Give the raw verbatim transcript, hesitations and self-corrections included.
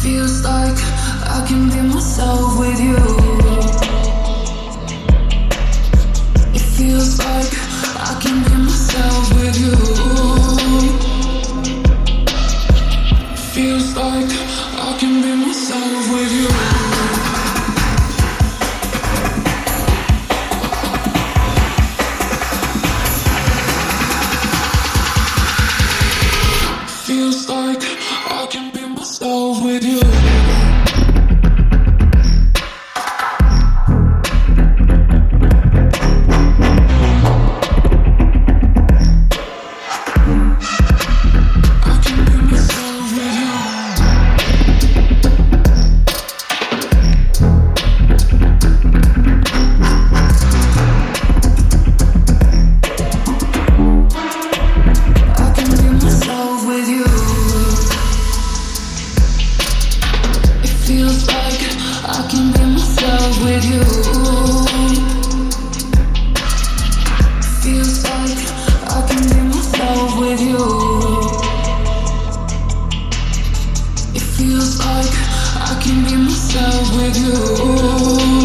Feels like I can be myself with you. It feels like I can be myself with you. Feels like I can be myself with you. Feels like I can be myself with you. Feels like I can be myself with you. Feels like I can be myself with you. It feels like I can be myself with you.